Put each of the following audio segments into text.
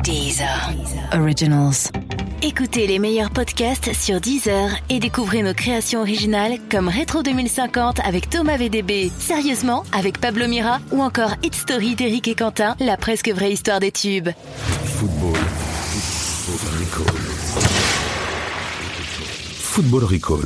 Deezer Originals. Écoutez les meilleurs podcasts sur Deezer et découvrez nos créations originales comme Rétro 2050 avec Thomas VDB, Sérieusement avec Pablo Mira ou encore Hit Story d'Éric et Quentin, la presque vraie histoire des tubes. Football Recall. Football Recall.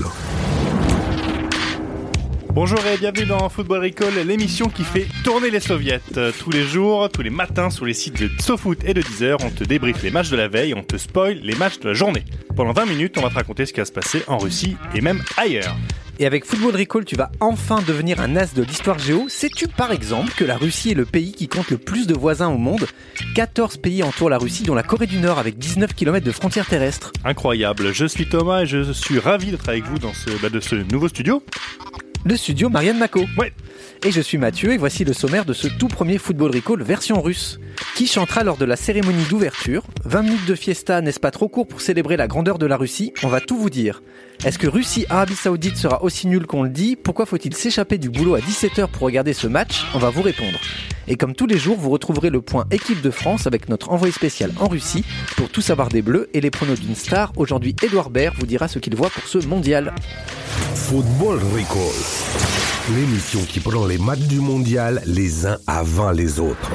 Bonjour et bienvenue dans Football Recall, l'émission qui fait tourner les soviets. Tous les jours, tous les matins, sur les sites de SoFoot et de Deezer, on te débriefe les matchs de la veille, on te spoil les matchs de la journée. Pendant 20 minutes, on va te raconter ce qui va se passer en Russie et même ailleurs. Et avec Football Recall, tu vas enfin devenir un as de l'histoire géo. Sais-tu par exemple que la Russie est le pays qui compte le plus de voisins au monde ? 14 pays entourent la Russie, dont la Corée du Nord avec 19 km de frontières terrestres. Incroyable, je suis Thomas et je suis ravi d'être avec vous dans ce nouveau studio. Le studio Marianne Mako. Ouais. Et je suis Mathieu et voici le sommaire de ce tout premier Football Recall version russe. Qui chantera lors de la cérémonie d'ouverture ? 20 minutes de fiesta, n'est-ce pas trop court pour célébrer la grandeur de la Russie ? On va tout vous dire. Est-ce que Russie-Arabie Saoudite sera aussi nul qu'on le dit ? Pourquoi faut-il s'échapper du boulot à 17h pour regarder ce match ? On va vous répondre. Et comme tous les jours, vous retrouverez le point équipe de France avec notre envoyé spécial en Russie pour tout savoir des Bleus et les pronos d'une star. Aujourd'hui, Édouard Baird vous dira ce qu'il voit pour ce mondial. Football Recall. L'émission qui prend les matchs du mondial les uns avant les autres.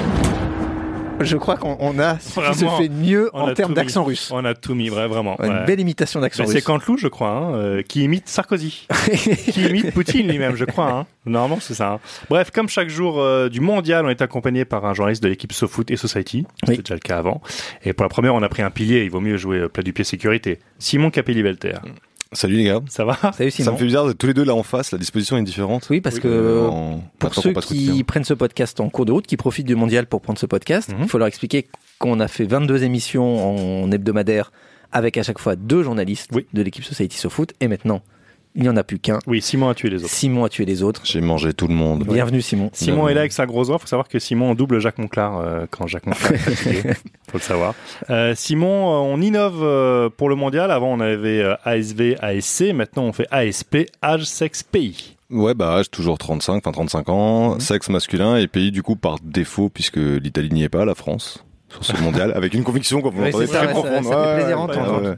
Je crois qu'on a ce qui se fait mieux en termes d'accent russe. On a tout mis, vraiment. Une belle imitation d'accent russe. C'est Canteloup, je crois, qui imite Sarkozy. Qui imite Poutine lui-même, je crois. Normalement, c'est ça. Bref, comme chaque jour du mondial, on est accompagné par un journaliste de l'équipe SoFoot et Society. C'était déjà le cas avant. Et pour la première, on a pris un pilier. Il vaut mieux jouer plat du pied sécurité. Simon Capelli-Velter. Salut les gars. Ça va ? Salut Simon. Ça me fait bizarre de tous les deux là en face, la disposition est différente. Oui, parce que pour ceux qui prennent ce podcast en cours de route, qui profitent du mondial pour prendre ce podcast, il faut leur expliquer qu'on a fait 22 émissions en hebdomadaire avec à chaque fois 2 journalistes de l'équipe Society SoFoot et maintenant il n'y en a plus qu'un. Oui, Simon a tué les autres. Simon a tué les autres. J'ai mangé tout le monde. Bienvenue Simon. Simon est là avec sa grosse voix. Faut savoir que Simon double Jacques Monclar quand Jacques Monclar est fatigué. Faut le savoir. Simon, on innove pour le mondial. Avant, on avait ASV, ASC. Maintenant, on fait ASP, âge, sexe, pays. Ouais, âge toujours 35 ans, sexe masculin et pays du coup par défaut puisque l'Italie n'y est pas, la France. Sur ce mondial, avec une conviction qu'on peut entendre très profonde. Ça fait plaisir d'entendre.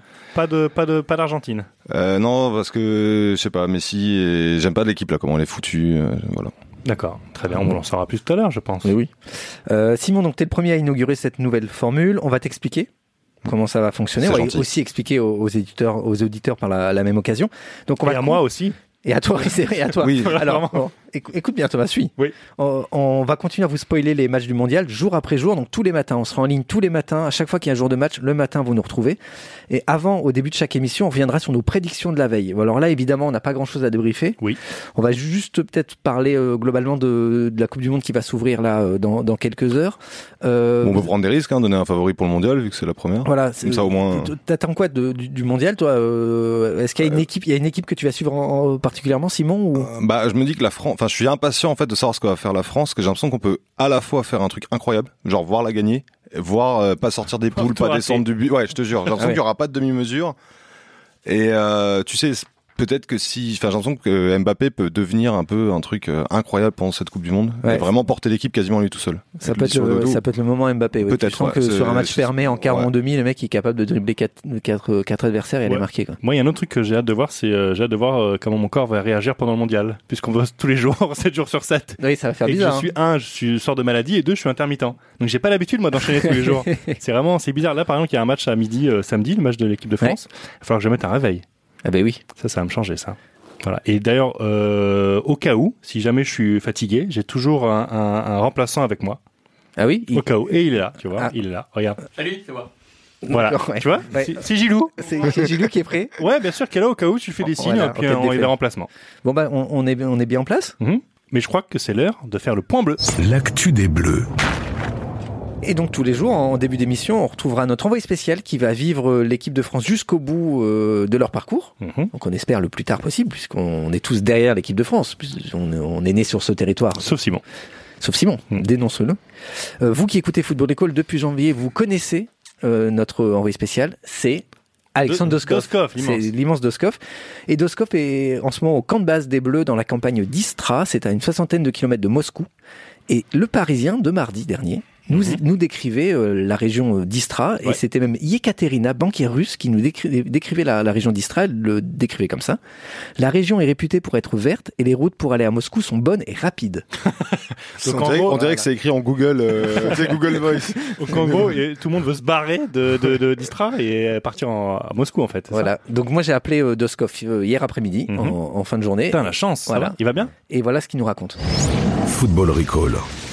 Pas d'Argentine. Non, parce que je sais pas, Messi et j'aime pas l'équipe là, comment elle est foutue, voilà. D'accord, très bien, on en saura plus tout à l'heure, je pense. Oui. Simon, donc t'es le premier à inaugurer cette nouvelle formule. On va t'expliquer comment ça va fonctionner. On va aussi expliquer aux auditeurs par la même occasion. Donc à moi aussi. Et à toi, c'est vrai, à toi. Oui. Alors, écoute bien Thomas, suis. Oui. On va continuer à vous spoiler les matchs du mondial jour après jour, donc tous les matins. On sera en ligne tous les matins. À chaque fois qu'il y a un jour de match, le matin, vous nous retrouvez. Et au début de chaque émission, on reviendra sur nos prédictions de la veille. Alors là, évidemment, on n'a pas grand-chose à débriefer. Oui. On va juste peut-être parler globalement de la Coupe du Monde qui va s'ouvrir là dans quelques heures. On peut prendre des risques, donner un favori pour le mondial vu que c'est la première. Voilà. Comme ça au moins. T'attends quoi du mondial, toi Est-ce qu'il y a une équipe que tu vas suivre particulièrement, Simon ou... Je me dis que la France, je suis impatient en fait de savoir ce que va faire la France, que j'ai l'impression qu'on peut à la fois faire un truc incroyable, genre voir la gagner, voir pas sortir des poules, pas descendre du but. Ouais, je te jure, j'ai l'impression qu'il y aura pas de demi-mesure. Et tu sais, peut-être que j'ai l'impression que Mbappé peut devenir un peu un truc incroyable pendant cette Coupe du Monde, et vraiment porter l'équipe quasiment lui tout seul. Ça peut être le moment Mbappé. Ouais. Peut-être. Tu sens que sur un match fermé en quart ou en demi, le mec est capable de dribbler 4 adversaires et les marquer. Quoi. Moi, il y a un autre truc que j'ai hâte de voir, j'ai hâte de voir comment mon corps va réagir pendant le mondial, puisqu'on voit tous les jours, 7 jours sur 7. Oui, ça va faire bizarre. Je sors de maladie et 2, je suis intermittent. Donc j'ai pas l'habitude moi d'enchaîner tous les jours. C'est bizarre. Là, par exemple, il y a un match à midi samedi, le match de l'équipe de France. Il va falloir que je mette un réveil. Ah ben oui. Ça va me changer ça. Voilà. Et d'ailleurs, au cas où, si jamais je suis fatigué, j'ai toujours un remplaçant avec moi. Ah oui. Au cas où. Et il est là, tu vois. Il est là. Regarde. Salut, c'est moi. Voilà. Ouais. Tu vois. Ouais. C'est Gilou. C'est Gilou qui est prêt. Ouais, bien sûr. Qui est là au cas où tu fais des signes, voilà, puis on est des remplacements. Bon on est bien en place. Mais je crois que c'est l'heure de faire le point bleu. L'actu des Bleus. Et donc tous les jours, en début d'émission, on retrouvera notre envoyé spécial qui va vivre l'équipe de France jusqu'au bout de leur parcours. Donc on espère le plus tard possible, puisqu'on est tous derrière l'équipe de France. On est né sur ce territoire. Sauf Simon. Dénonce-le. Vous qui écoutez Football Recall depuis janvier, vous connaissez notre envoyé spécial, c'est Alexandre Doskov. C'est l'immense Doskov. Et Doskov est en ce moment au camp de base des Bleus dans la campagne d'Istra. C'est à une 60aine de kilomètres de Moscou. Et le Parisien de mardi dernier nous décrivait la région d'Istra, et c'était même Yekaterina, banquière russe, qui nous décrivait la région d'Istra. Elle le décrivait comme ça. La région est réputée pour être verte, et les routes pour aller à Moscou sont bonnes et rapides. Donc on dirait que c'est écrit en Google, c'est Google Voice. Donc en gros, tout le monde veut se barrer d'Istra et partir à Moscou en fait. Voilà. Donc moi j'ai appelé Doskov hier après-midi, en fin de journée. Putain, la chance. Voilà. Il va bien. Et voilà ce qu'il nous raconte. Football Recall.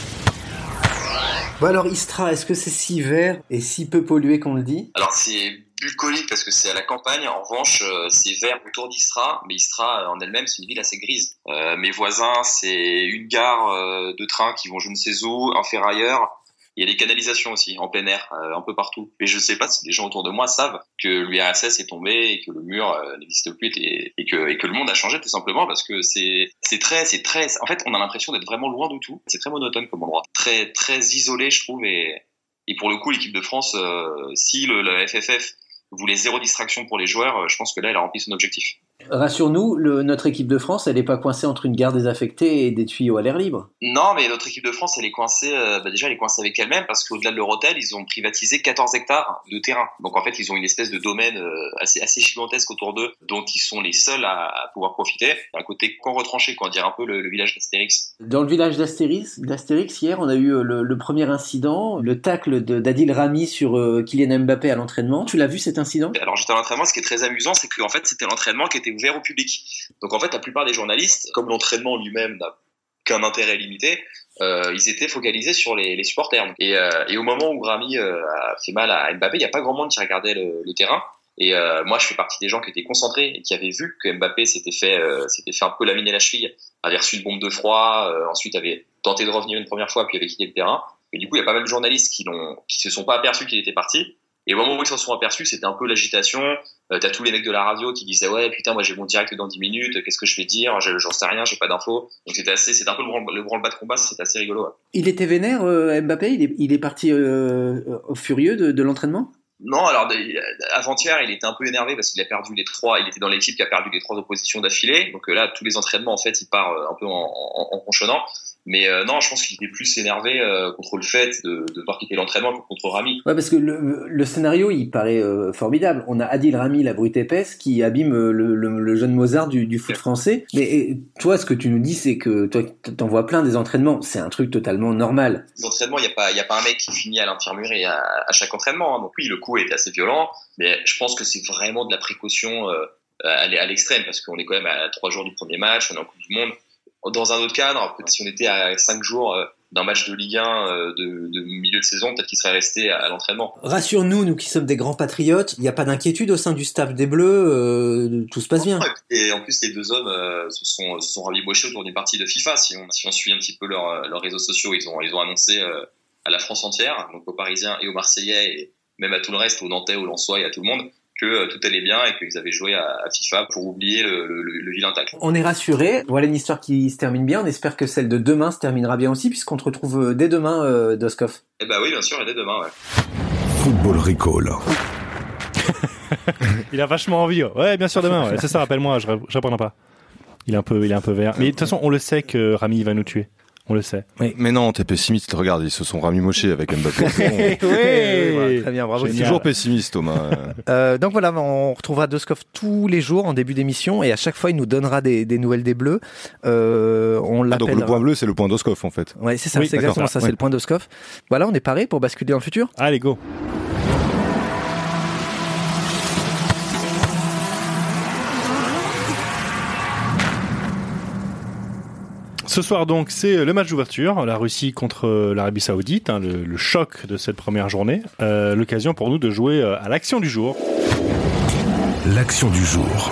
Bon alors Istra, est-ce que c'est si vert et si peu pollué qu'on le dit ? Alors c'est bucolique parce que c'est à la campagne. En revanche, c'est vert autour d'Istra, mais Istra en elle-même c'est une ville assez grise. Mes voisins, c'est une gare de train qui vont je ne sais où, un ferrailleur. Il y a des canalisations aussi en plein air, un peu partout. Mais je sais pas si les gens autour de moi savent que l'URSS est tombé et que le mur n'existe plus et que le monde a changé tout simplement parce que c'est très. En fait, on a l'impression d'être vraiment loin de tout. C'est très monotone comme endroit, très très isolé, je trouve. Et pour le coup, l'équipe de France, si la FFF voulait 0 distraction pour les joueurs, je pense que là, elle a rempli son objectif. Rassure-nous, notre équipe de France, elle n'est pas coincée entre une gare désaffectée et des tuyaux à l'air libre. Non, mais notre équipe de France, elle est coincée. Déjà, elle est coincée avec elle-même parce qu'au-delà de leur hôtel, ils ont privatisé 14 hectares de terrain. Donc en fait, ils ont une espèce de domaine assez gigantesque autour d'eux, dont ils sont les seuls à pouvoir profiter. Un côté qu'on retranché, on dirait un peu le village d'Astérix. Dans le village d'Astérix, hier, on a eu le premier incident, le tacle d'Adil Rami sur Kylian Mbappé à l'entraînement. Tu l'as vu cet incident ? Alors j'étais à l'entraînement. Ce qui est très amusant, c'est qu'en fait, c'était l'entraînement qui était ouvert au public. Donc en fait, la plupart des journalistes, comme l'entraînement lui-même n'a qu'un intérêt limité, ils étaient focalisés sur les supporters. Et au moment où Rami a fait mal à Mbappé, il n'y a pas grand monde qui regardait le terrain. Et moi, je fais partie des gens qui étaient concentrés et qui avaient vu que Mbappé s'était fait un peu laminer la cheville, avait reçu une bombe de froid, ensuite avait tenté de revenir une première fois, puis avait quitté le terrain. Et du coup, il y a pas mal de journalistes qui se sont pas aperçus qu'il était parti. Et au moment où ils s'en sont aperçus, c'était un peu l'agitation. T'as tous les mecs de la radio qui disaient ouais putain moi j'ai mon direct dans 10 minutes, qu'est-ce que je vais dire, j'en sais rien, j'ai pas d'infos. Donc c'était un peu le branle-bas de combat, c'était assez rigolo. Ouais. Il était vénère Mbappé, il est parti furieux de l'entraînement. Non, alors avant-hier, il était un peu énervé parce qu'il a perdu il était dans l'équipe qui a perdu les 3 oppositions d'affilée. Donc là, tous les entraînements en fait, il part un peu en ronchonnant. Mais non, je pense qu'il était plus énervé contre le fait de devoir quitter l'entraînement que contre Rami. Ouais, parce que le scénario, il paraît formidable. On a Adil Rami, la brute épaisse, qui abîme le jeune Mozart du foot français. Mais toi, ce que tu nous dis, c'est que toi, t'en vois plein des entraînements. C'est un truc totalement normal. Les entraînements, il y a pas un mec qui finit à l'infirmerie à chaque entraînement. Hein. Donc oui, le coup était assez violent, mais je pense que c'est vraiment de la précaution à l'extrême parce qu'on est quand même à 3 jours du premier match, on est en Coupe du Monde. Dans un autre cadre, peut-être si on était à 5 jours d'un match de Ligue 1 de milieu de saison, peut-être qu'il serait resté à l'entraînement. Rassure-nous, nous qui sommes des grands patriotes, il n'y a pas d'inquiétude au sein du staff des Bleus, tout se passe bien. Et en plus, les deux hommes se sont rabibochés autour d'une partie de FIFA. Si on suit un petit peu leurs réseaux sociaux, ils ont annoncé à la France entière, donc aux Parisiens et aux Marseillais, et même à tout le reste, aux Nantais, aux Lensois et à tout le monde, que tout allait bien et qu'ils avaient joué à FIFA pour oublier le vilain tacle. On est rassurés. Voilà une histoire qui se termine bien. On espère que celle de demain se terminera bien aussi, puisqu'on te retrouve dès demain, Doskov. Eh ben oui, bien sûr, et dès demain, ouais. Football Recall. Il a vachement envie. Ouais, bien sûr, demain. Ouais. C'est ça, rappelle-moi, je répondrai pas. Il est un peu vert. Mais de toute façon, on le sait que Rami va nous tuer. On le sait. Oui. Mais non, t'es pessimiste. Regarde, ils se sont ramimochés avec Mbappé. Oui, très bien, bravo. C'est toujours pessimiste, Thomas. Donc voilà, on retrouvera Doskov tous les jours en début d'émission et à chaque fois, il nous donnera des nouvelles des Bleus. On l'appelle. Donc le point bleu, c'est le point Doskov, en fait. Ouais, c'est ça, c'est exactement ça, c'est le point Doskov. Voilà, on est paré pour basculer dans le futur. Allez, go. Ce soir donc, c'est le match d'ouverture, la Russie contre l'Arabie Saoudite, hein, le choc de cette première journée. L'occasion pour nous de jouer à l'action du jour. L'action du jour.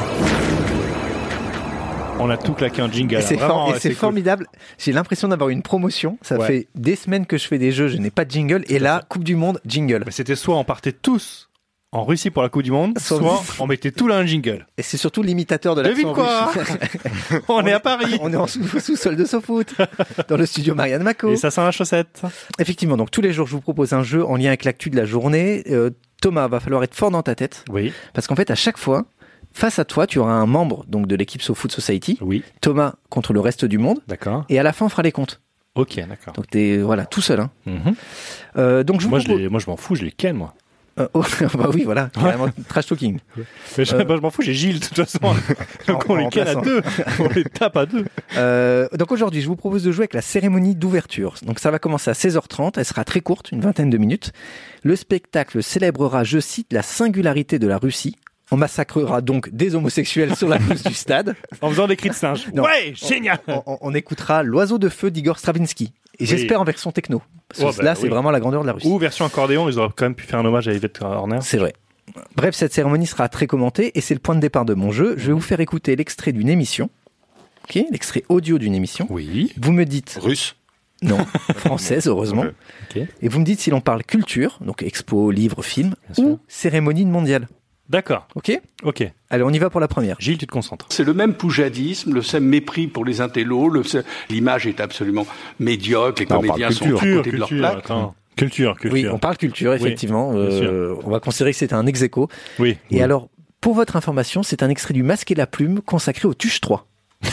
On a tout claqué en jingle. Et c'est formidable. Cool. J'ai l'impression d'avoir une promotion. Ça fait des semaines que je fais des jeux, je n'ai pas de jingle. Et là, Coupe du Monde, jingle. Mais c'était soit on partait tous en Russie pour la Coupe du Monde, soit on mettait tout là un jingle. Et c'est surtout l'imitateur de l'accent russe. On est à Paris. On est en sous-sol de SoFoot, dans le studio Marianne Mako. Et ça sent la chaussette. Effectivement, donc tous les jours, je vous propose un jeu en lien avec l'actu de la journée. Thomas, va falloir être fort dans ta tête. Oui. Parce qu'en fait, à chaque fois, face à toi, tu auras un membre donc de l'équipe SoFoot Society. Oui. Thomas contre le reste du monde. D'accord. Et à la fin, on fera les comptes. Ok, d'accord. Donc t'es tout seul. Hein. Donc Moi, je m'en fous, je les ken, moi. Bah oui, voilà, carrément trash talking. Mais je m'en fous, j'ai Gilles de toute façon. Donc on les ken à 2, on les tape à 2. Donc aujourd'hui, je vous propose de jouer avec la cérémonie d'ouverture. Donc ça va commencer à 16h30, elle sera très courte, une vingtaine de minutes. Le spectacle célébrera, je cite, la singularité de la Russie. On massacrera donc des homosexuels sur la pelouse du stade. En faisant des cris de singe. Non, ouais, génial. On écoutera L'Oiseau de feu d'Igor Stravinsky. Et j'espère en version techno. Parce que là, c'est vraiment la grandeur de la Russie. Ou version accordéon, ils auraient quand même pu faire un hommage à Yvette Horner. C'est vrai. Bref, cette cérémonie sera très commentée et c'est le point de départ de mon jeu. Je vais vous faire écouter l'extrait d'une émission. Ok, l'extrait audio d'une émission. Oui. Vous me dites... Russe? Non, française, heureusement. Okay. Et vous me dites si l'on parle culture, donc expo, livre, film, ou cérémonie mondiale. D'accord. Ok. Allez, on y va pour la première. Gilles, tu te concentres. C'est le même poujadisme, le même mépris pour les intellos. L'image est absolument médiocre. Les comédiens sont à côté de leur plaque. Culture. Oui, on parle culture, effectivement. On va considérer que c'est un ex-aequo. Oui. Et alors, pour votre information, c'est un extrait du Masque et la Plume consacré aux Tuches 3.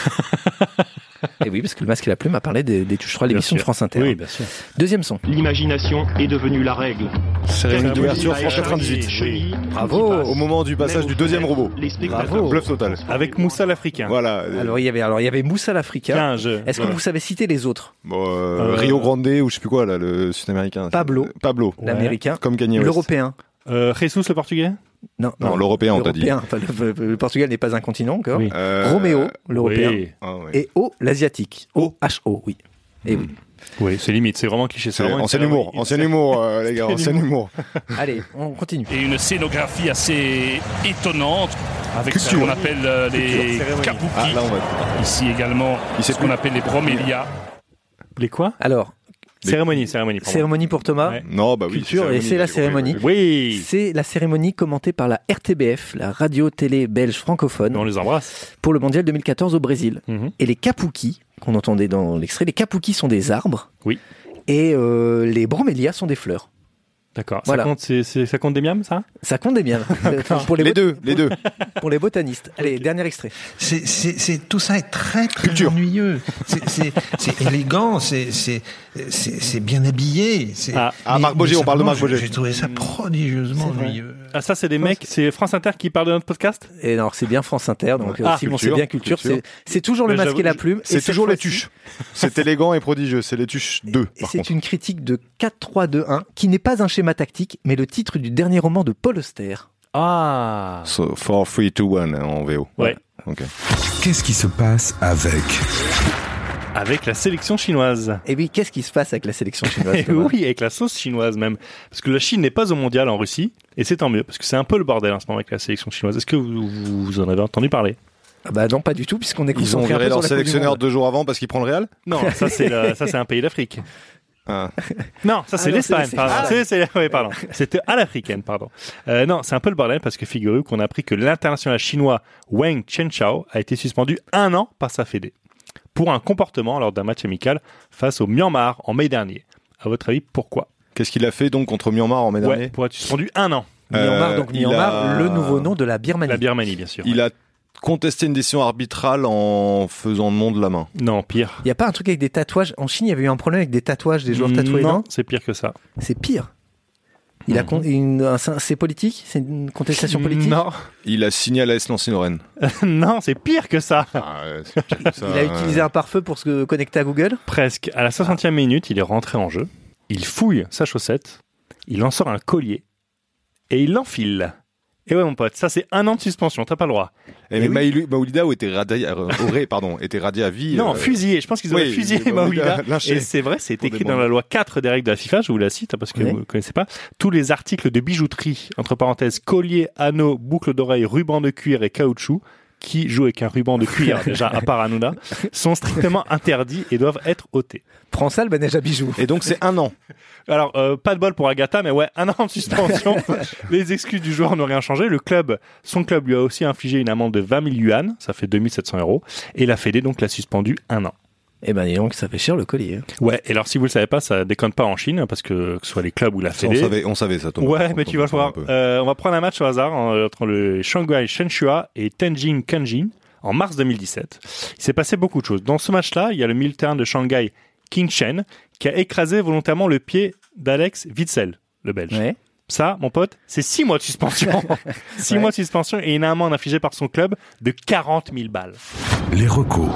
Et oui, parce que le Masque et la Plume a parlé des Tuches 3, l'émission de France Inter. Oui, bien sûr. Deuxième son. L'imagination est devenue la règle. Cérémonie d'ouverture, France 98. Bravo. Au moment du passage du deuxième robot. Bravo. Bluff total. Avec Moussa l'Africain. Voilà. Alors il y avait Moussa l'Africain. Est-ce que vous savez citer les autres? Rio Grande ou je sais plus quoi là, le sud-américain. Pablo. L'américain. Comme Kanye West. L'européen. Jesus le portugais? Non, l'européen, on t'a dit. Enfin, le Portugal n'est pas un continent encore. Oui. Roméo, l'européen. Oui. Et O, l'asiatique. O-H-O, oui. Et oui. Oui, c'est limite, c'est vraiment cliché. C'est ancien humour, les gars, ancien humour. Allez, on continue. Et une scénographie assez étonnante avec ce qu'on appelle les kabuki. Ici également, ce qu'on appelle les bromélias. Les quoi? Alors, Cérémonie pour Thomas. Ouais. Non, bah oui. Culture, et c'est la cérémonie. Oui. C'est la cérémonie commentée par la RTBF, la radio-télé belge francophone. On les embrasse. Pour le mondial 2014 au Brésil. Et les kapuki, qu'on entendait dans l'extrait, les kapuki sont des arbres. Oui. Et les bromélias sont des fleurs. D'accord. Voilà. Ça compte des miams, ça? Ça compte des miams. Pour les deux. Pour les botanistes. Allez, dernier extrait. Tout ça est très ennuyeux. C'est élégant, c'est bien habillé. Marc Boger, on parle de Marc Boger. J'ai trouvé ça prodigieusement ennuyeux. Ah, ça, c'est des mecs, c'est France Inter qui parle de notre podcast? Et non, c'est bien France Inter, donc Simon, c'est bien culture. C'est toujours le Masque et la Plume. C'est toujours les Tuches. C'est élégant et prodigieux. C'est les Tuches 2. C'est une critique de 4-3-2-1 qui n'est pas un schéma tactique, mais le titre du dernier roman de Paul Auster. Ah. So, 4, 3, 2, 1 en VO. Ouais. Ok. Qu'est-ce qui se passe avec la sélection chinoise? Et oui, qu'est-ce qui se passe avec la sélection chinoise? Oui, avec la sauce chinoise même. Parce que la Chine n'est pas au mondial en Russie, et c'est tant mieux, parce que c'est un peu le bordel en ce moment avec la sélection chinoise. Est-ce que vous en avez entendu parler? Ah bah non, pas du tout, puisqu'on est Ils ont viré leur sélectionneur 2 jours avant parce qu'il prend le Real? Non, ça c'est un pays d'Afrique. Ah. Non, ça c'est l'Espagne, pardon. C'était à l'africaine, pardon. Non, c'est un peu le bordel parce que figurez-vous qu'on a appris que l'international chinois Wang Chenchao a été suspendu 1 an par sa fédé pour un comportement lors d'un match amical face au Myanmar en mai dernier. À votre avis, pourquoi? Qu'est-ce qu'il a fait donc contre Myanmar en mai dernier? Pour être suspendu 1 an. Myanmar, le nouveau nom de la Birmanie. La Birmanie, bien sûr. Il a contesté une décision arbitrale en faisant nom de la main. Non, pire. Il n'y a pas un truc avec des tatouages? En Chine, il y avait eu un problème avec des tatouages des joueurs tatoués, non? C'est pire que ça. C'est pire. C'est politique? C'est une contestation politique? Non. Il a signé à l'AS Nancy-Lorraine. Non, c'est pire que ça. C'est pire que ça. Il a utilisé un pare-feu pour se connecter à Google? Presque. À la 60e minute, il est rentré en jeu. Il fouille sa chaussette. Il en sort un collier. Et il l'enfile. Et ouais, mon pote, ça c'est 1 an de suspension, t'as pas le droit. Mais Maoulida aurait été radié à vie. Non, fusillé. Je pense qu'ils auraient fusillé Maoulida. Et c'est vrai, c'est écrit dans la loi 4 des règles de la FIFA, je vous la cite, parce que vous ne connaissez pas. Tous les articles de bijouterie, entre parenthèses, collier, anneaux, boucles d'oreilles, ruban de cuir et caoutchouc, qui jouent avec un ruban de cuir, déjà à part Hanouna, sont strictement interdits et doivent être ôtés. Prends ça, le manège à bijoux. Et donc c'est 1 an. Alors, pas de bol pour Agatha, mais ouais, 1 an de suspension. Les excuses du joueur n'ont rien changé. Son club lui a aussi infligé une amende de 20 000 yuan, ça fait 2 700 €, et la Fédé donc l'a suspendu 1 an. Eh ben, donc, ça fait cher le collier. Ouais, et alors si vous le savez pas, ça déconne pas en Chine, parce que ce soit les clubs ou la Fédé. On savait ça, Thomas. Ouais, mais tu vas voir. On va prendre un match au hasard entre le Shanghai Shenhua et Tianjin Kanjin en mars 2017. Il s'est passé beaucoup de choses. Dans ce match-là, il y a le milieu de terrain de Shanghai King Chen, qui a écrasé volontairement le pied d'Alex Witsel, le Belge. Ouais. Ça, mon pote, c'est 6 mois de suspension. 6 mois de suspension et une amende infligée par son club de 40 000 balles. Les recos.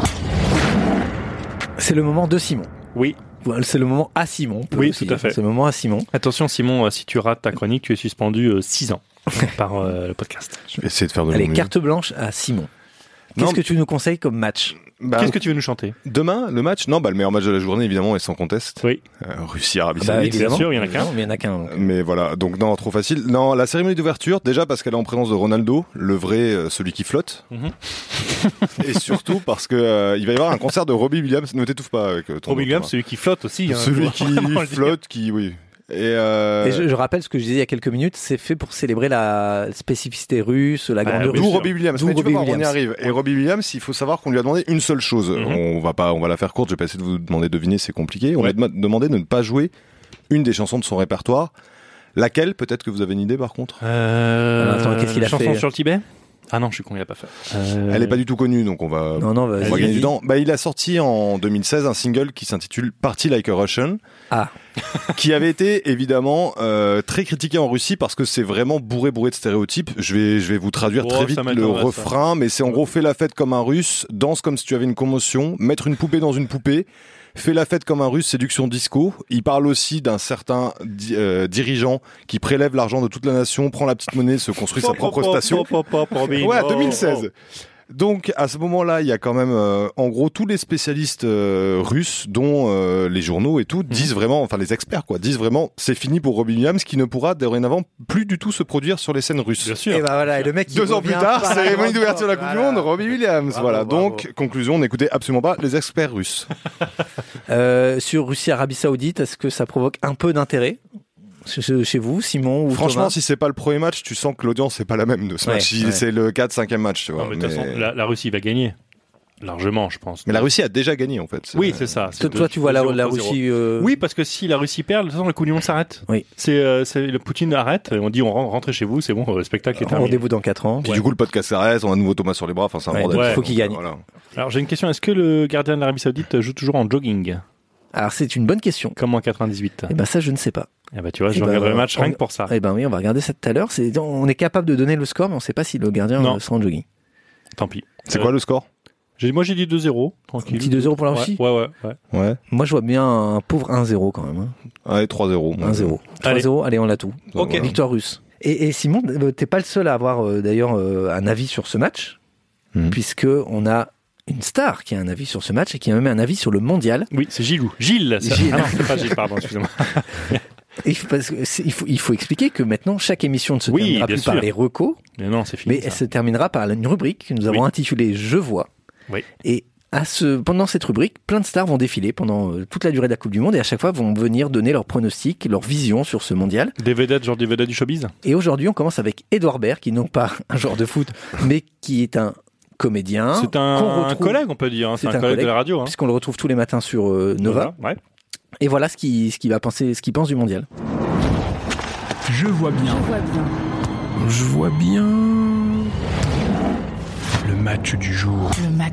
C'est le moment de Simon. Oui. C'est le moment à Simon. Oui, tout à fait. C'est le moment à Simon. Attention, Simon, si tu rates ta chronique, tu es suspendu 6 ans par le podcast. Je vais essayer de faire de Allez, carte blanche à Simon. Qu'est-ce que tu nous conseilles comme match ? Qu'est-ce que tu veux nous chanter ? Demain, le match ? Non, le meilleur match de la journée, évidemment, est sans conteste. Oui. Russie, Arabie Saoudite. Bien sûr, il y en a qu'un. Non, mais il y en a qu'un. Donc. Mais voilà, donc non, trop facile. Non, la cérémonie d'ouverture, déjà parce qu'elle est en présence de Ronaldo, le vrai, celui qui flotte. Et surtout parce que il va y avoir un concert de Robbie Williams. Ne t'étouffe pas avec ton Robbie Williams, celui qui flotte aussi. Celui qui flotte, oui. Et je rappelle ce que je disais il y a quelques minutes, c'est fait pour célébrer la spécificité russe, la grandeur russe. D'où Robbie Williams. Mais tu peux voir, on y arrive. Et Robbie Williams, il faut savoir qu'on lui a demandé une seule chose. On va la faire courte. Je vais pas essayer de vous demander de deviner, c'est compliqué. On lui a demandé de ne pas jouer une des chansons de son répertoire. Laquelle ? Peut-être que vous avez une idée par contre. Attends, qu'est-ce qu'il a fait ? Chanson sur le Tibet ? Ah non, je suis con, il a pas fait. Elle est pas du tout connue, donc on va gagner du temps. Il a sorti en 2016 un single qui s'intitule Party Like a Russian. Qui avait été évidemment très critiqué en Russie parce que c'est vraiment bourré de stéréotypes. Je vais vous traduire très vite le refrain, mais c'est en gros: fais la fête comme un Russe, danse comme si tu avais une commotion, mettre une poupée dans une poupée. Fais la fête comme un Russe, séduction disco. Il parle aussi d'un certain dirigeant qui prélève l'argent de toute la nation, prend la petite monnaie, se construit sa propre station. Ouais, 2016. Donc à ce moment-là, il y a quand même en gros tous les spécialistes russes, dont les journaux et tout, disent vraiment, enfin les experts disent vraiment, c'est fini pour Robbie Williams, qui ne pourra dorénavant plus du tout se produire sur les scènes russes. Bien sûr. Et voilà, et le mec 2 ans plus tard, cérémonie d'ouverture de la Coupe du Monde, Robbie Williams. Bravo. Donc conclusion, n'écoutez absolument pas les experts russes. Sur Russie-Arabie Saoudite, est-ce que ça provoque un peu d'intérêt chez vous, Simon ou Franchement, Thomas ? si c'est pas le premier match, tu sens que l'audience c'est pas la même de ce match. C'est le 4-5e match, tu vois. Non, mais de toute façon, la Russie va gagner. Largement, je pense. Mais la Russie a déjà gagné, en fait. Oui, c'est ça. Toi, tu vois la Russie... Oui, parce que si la Russie perd, de toute façon, la Coupe du Monde s'arrête. Oui. Le Poutine arrête, on dit rentrez chez vous, c'est bon, le spectacle est terminé. Rendez-vous dans 4 ans. Puis du coup, le podcast s'arrête, on a un nouveau Thomas sur les bras, enfin, c'est un bordel. Il faut qu'il gagne. Voilà. Alors, j'ai une question, est-ce que le gardien de l'Arabie Saoudite joue toujours en jogging ? Alors, c'est une bonne question. Comme en 98. Eh ben, ça, je ne sais pas. Eh ben, tu vois, je regarderai le match rien que pour ça. Eh ben oui, on va regarder ça tout à l'heure. On est capable de donner le score, mais on ne sait pas si le gardien sera en jogging. Tant pis. C'est quoi le score ? Moi, j'ai dit 2-0. Tranquille. Un petit 2-0 pour la Russie ? Ouais. Moi, je vois bien un pauvre 1-0 quand même. Allez, 3-0. 1-0. 3-0, allez, on l'a tout. Ok. Voilà. Victoire russe. Et Simon, t'es pas le seul à avoir d'ailleurs un avis sur ce match, puisque on a une star qui a un avis sur ce match et qui a même un avis sur le mondial. Oui, c'est Gilou. Gilles. Ah non, c'est pas Gilles, pardon, excusez-moi. Il faut expliquer que maintenant, chaque émission ne se terminera plus par les recos, mais non, c'est fini, mais elle se terminera par une rubrique que nous avons intitulée « Je vois ». Et pendant cette rubrique, plein de stars vont défiler pendant toute la durée de la Coupe du Monde et à chaque fois vont venir donner leurs pronostics, leurs visions sur ce mondial. Des vedettes, genre des vedettes du showbiz. Et aujourd'hui, on commence avec Edouard Baird, qui n'est pas un joueur de foot, mais qui est un comédien. C'est un collègue, on peut dire. Hein. C'est un collègue de la radio. Hein. Puisqu'on le retrouve tous les matins sur Nova. Ouais. Et voilà ce qu'il pense du mondial. Je vois bien. Je vois bien. Le match du jour.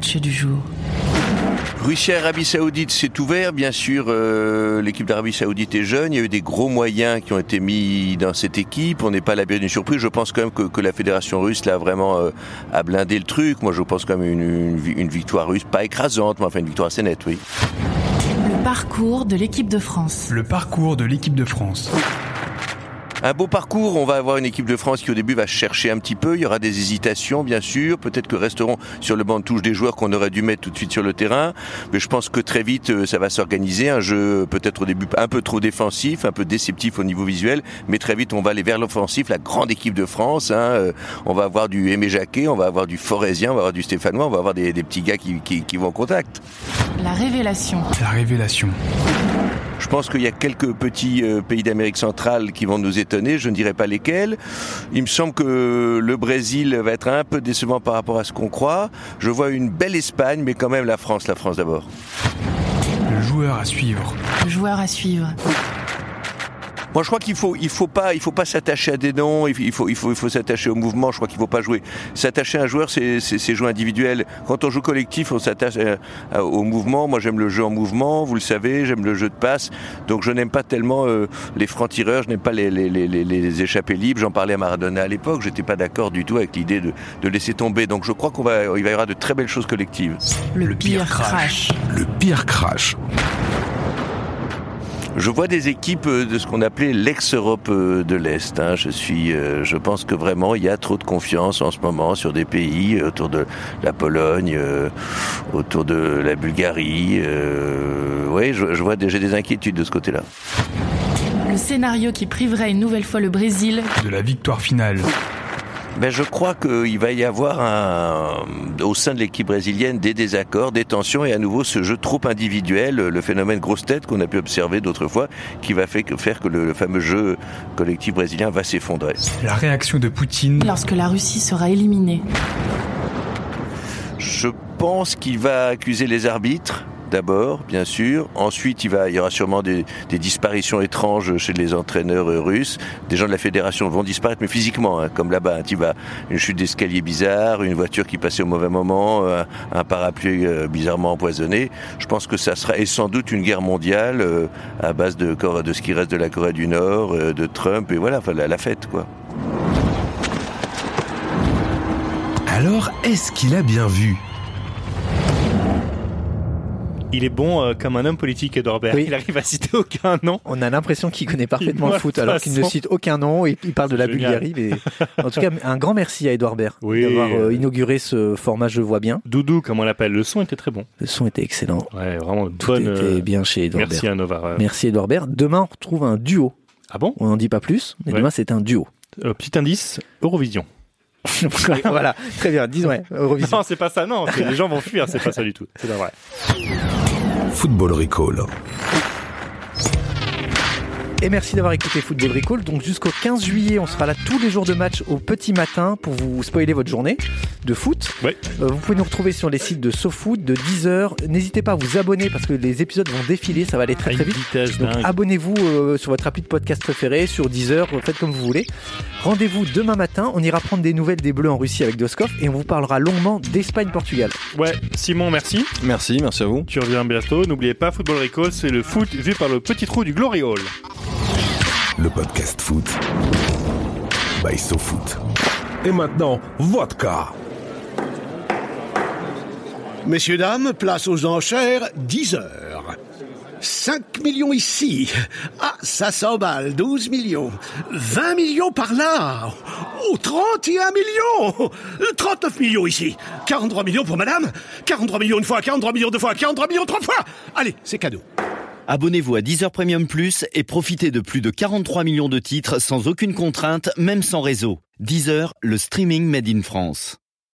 Russie-Arabie Saoudite, c'est ouvert, bien sûr. L'équipe d'Arabie Saoudite est jeune. Il y a eu des gros moyens qui ont été mis dans cette équipe. On n'est pas à l'abri d'une surprise. Je pense quand même que la fédération russe là vraiment a blindé le truc. Moi, je pense quand même une victoire russe, pas écrasante, mais enfin une victoire assez nette, oui. Le parcours de l'équipe de France. Un beau parcours, on va avoir une équipe de France qui au début va chercher un petit peu, il y aura des hésitations bien sûr, peut-être que resteront sur le banc de touche des joueurs qu'on aurait dû mettre tout de suite sur le terrain, mais je pense que très vite ça va s'organiser, un jeu peut-être au début un peu trop défensif, un peu déceptif au niveau visuel, mais très vite on va aller vers l'offensif, la grande équipe de France, on va avoir du Aimé Jacquet, on va avoir du Forésien, on va avoir du Stéphanois, on va avoir des petits gars qui vont en contact. La révélation. Je pense qu'il y a quelques petits pays d'Amérique centrale qui vont nous étonner, je ne dirais pas lesquels. Il me semble que le Brésil va être un peu décevant par rapport à ce qu'on croit. Je vois une belle Espagne, mais quand même la France d'abord. Le joueur à suivre. Moi, je crois qu'il faut pas s'attacher à des noms. Il faut s'attacher au mouvement. Je crois qu'il faut pas s'attacher à un joueur, c'est jouer individuel. Quand on joue collectif, on s'attache au mouvement. Moi, j'aime le jeu en mouvement. Vous le savez, j'aime le jeu de passe. Donc, je n'aime pas tellement les francs-tireurs. Je n'aime pas les échappées libres. J'en parlais à Maradona à l'époque. J'étais pas d'accord du tout avec l'idée de laisser tomber. Donc, je crois il va y avoir de très belles choses collectives. Le pire crash. Le pire crash. Je vois des équipes de ce qu'on appelait l'ex-Europe de l'Est. Je pense que vraiment il y a trop de confiance en ce moment sur des pays autour de la Pologne, autour de la Bulgarie. J'ai des inquiétudes de ce côté-là. Le scénario qui priverait une nouvelle fois le Brésil de la victoire finale. Je crois qu'il va y avoir au sein de l'équipe brésilienne des désaccords, des tensions et à nouveau ce jeu trop individuel, le phénomène grosse tête qu'on a pu observer d'autres fois, qui va faire que le fameux jeu collectif brésilien va s'effondrer. La réaction de Poutine lorsque la Russie sera éliminée. Je pense qu'il va accuser les arbitres. D'abord, bien sûr. Ensuite, il y aura sûrement des disparitions étranges chez les entraîneurs russes. Des gens de la fédération vont disparaître, mais physiquement, comme là-bas. Une chute d'escalier bizarre, une voiture qui passait au mauvais moment, un parapluie bizarrement empoisonné. Je pense que ça sera, et sans doute, une guerre mondiale à base de ce qui reste de la Corée du Nord, de Trump, et voilà, la fête, quoi. Alors, est-ce qu'il a bien vu ? Il est bon comme un homme politique, Edouard Baird. Oui. Il arrive à citer aucun nom. On a l'impression qu'il connaît parfaitement le foot, alors qu'il ne cite aucun nom et il parle de la Bulgarie. Mais... En tout cas, un grand merci à Edouard Baird d'avoir inauguré ce format Je vois bien. Doudou, comme on l'appelle. Le son était très bon. Le son était excellent. Ouais, vraiment tout était bien chez Edouard Baird. Merci à Nova. Merci Edouard Baird. Demain, on retrouve un duo. Ah bon ? On n'en dit pas plus, mais demain, c'est un duo. Petit indice, Eurovision. Voilà, très bien. Disons, Eurovision. Non, c'est pas ça, non. Les gens vont fuir, c'est pas ça du tout. C'est pas vrai. Football Recall. Et merci d'avoir écouté Football Recall. Donc jusqu'au 15 juillet, on sera là tous les jours de match au petit matin pour vous spoiler votre journée de foot. Ouais. Vous pouvez nous retrouver sur les sites de SoFoot, de Deezer. N'hésitez pas à vous abonner parce que les épisodes vont défiler, ça va aller très très vite. Donc abonnez-vous sur votre appli de podcast préféré, sur Deezer, faites comme vous voulez. Rendez-vous demain matin, on ira prendre des nouvelles des Bleus en Russie avec Doskov et on vous parlera longuement d'Espagne-Portugal. Ouais, Simon, merci. Merci à vous. Tu reviens bientôt. N'oubliez pas, Football Recall, c'est le foot vu par le petit trou du Glory Hall. Le podcast foot by SoFoot. Et maintenant, vodka. Messieurs, dames, place aux enchères, 10 heures. 5 millions ici. Ah, ça s'emballe, 12 millions. 20 millions par là. Oh, 31 millions. 39 millions ici. 43 millions pour madame. 43 millions une fois, 43 millions deux fois, 43 millions trois fois. Allez, c'est cadeau. Abonnez-vous à Deezer Premium Plus et profitez de plus de 43 millions de titres sans aucune contrainte, même sans réseau. Deezer, le streaming made in France.